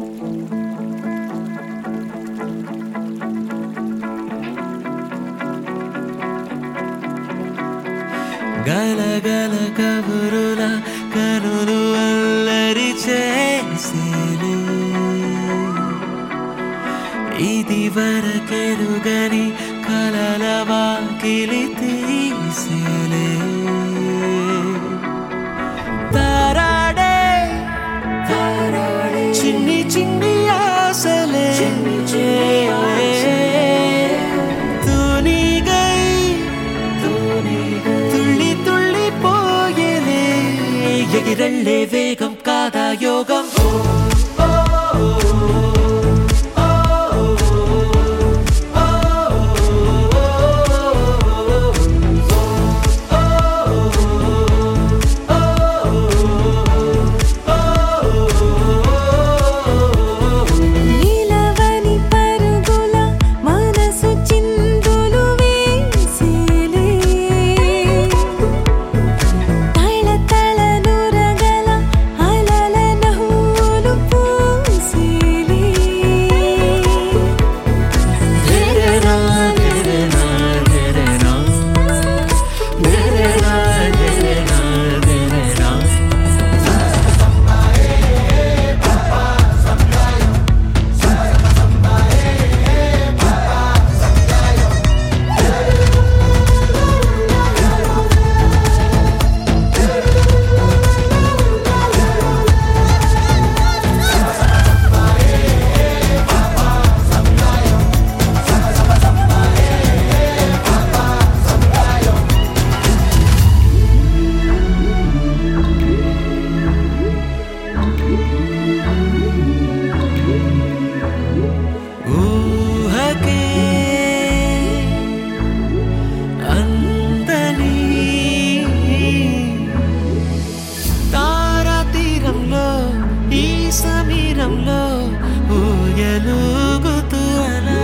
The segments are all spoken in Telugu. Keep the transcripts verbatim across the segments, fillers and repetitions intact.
గలగల కబురుల కనులు అల్లరి చేసేలే ఇది వరకెరుగని కలల వాకిలి తీసేలే తారాడే చిన్ని చిన్ని ఆశలే ఎగిరళ్ళే వేగం కాదా యోగం సమీరంలో ఊయలుగుతూ అలా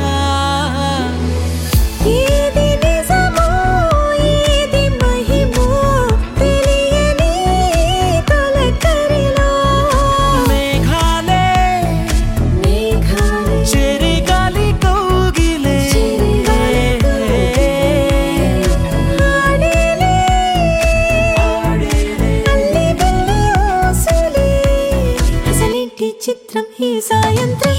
ఏది నిజమో ఏది మహిమో తెలియని తొలకరిలో మేఘాలే మేఘాలే చెరిగాలి కౌగిలే ఆడేలే ఆడేలే అల్లి బిల్లి ఓసులే చిత్రం ఈ సాయంత్రం